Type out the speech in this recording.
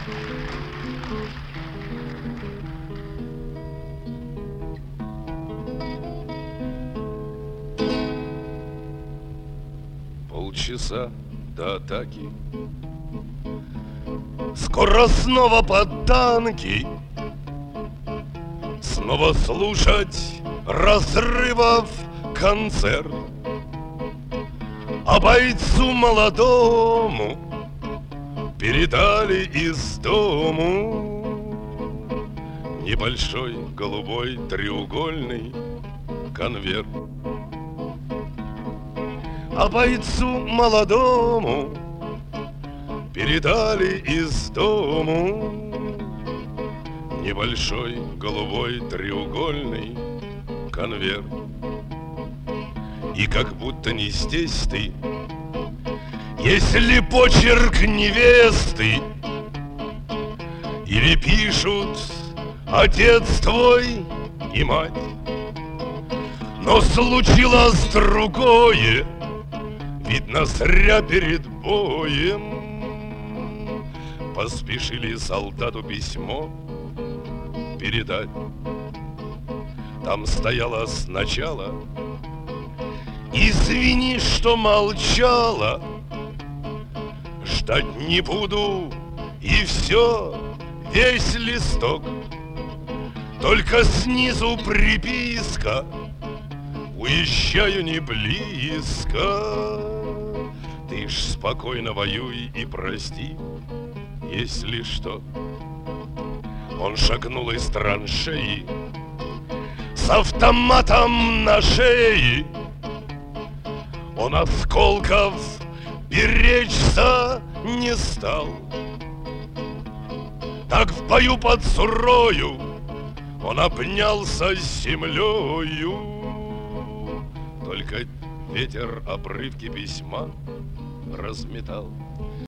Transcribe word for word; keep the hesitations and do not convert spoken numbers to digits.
Полчаса до атаки. Скоро снова под танки. Снова слушать разрывов концерт. А бойцу молодому передали из дому небольшой голубой треугольный конверт. А бойцу молодому передали из дому небольшой голубой треугольный конверт. И как будто не здесь ты, если почерк невесты, или пишут отец твой и мать. Но случилось другое, видно, зря перед боем поспешили солдату письмо передать. Там стояло сначала: извини, что молчала, ждать не буду, и все, весь листок. Только снизу приписка: уезжаю не близко. Ты ж спокойно воюй и прости, если что. Он шагнул из траншеи с автоматом на шее. Он осколков беречься не стал. Так в бою под Сурою он обнялся с землею. Только ветер обрывки письма разметал.